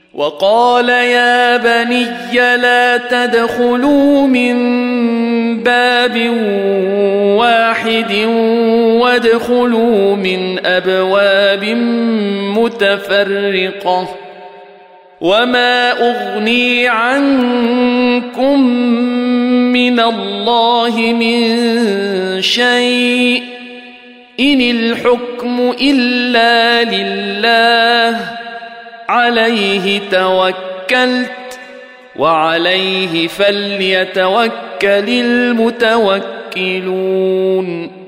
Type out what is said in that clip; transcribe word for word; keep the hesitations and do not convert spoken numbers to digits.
وقال يا بني لا تدخلوا من باب واحد وادخلوا من أبواب متفرقة وما أغني عنكم من الله من شيء إن الحكم إلا لله عليه توكلت وعليه فليتوكل المتوكلون